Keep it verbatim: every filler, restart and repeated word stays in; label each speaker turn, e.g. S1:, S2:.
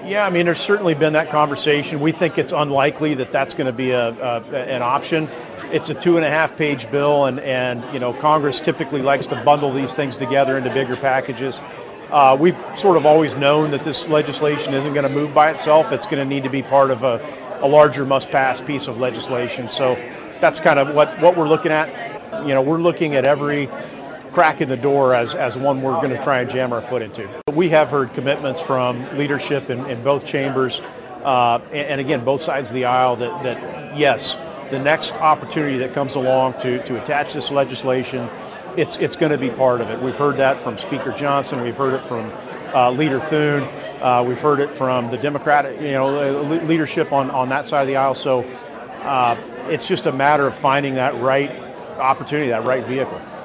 S1: Yeah, I mean, there's certainly been that conversation. We think it's unlikely that that's going to be a, a an option. It's a two and a half page bill, and, and you know, Congress typically likes to bundle these things together into bigger packages. Uh, we've sort of always known that this legislation isn't going to move by itself. It's going to need to be part of a, a larger must-pass piece of legislation. So that's kind of what, what we're looking at. You know, we're looking at every crack in the door as, as one we're going to try and jam our foot into. We have heard commitments from leadership in, in both chambers, uh, and, and again, both sides of the aisle, that, that yes, the next opportunity that comes along to, to attach this legislation, it's it's going to be part of it. We've heard that from Speaker Johnson. We've heard it from uh, Leader Thune. Uh, we've heard it from the Democratic, you know, leadership on, on that side of the aisle. So uh, it's just a matter of finding that right opportunity, that right vehicle.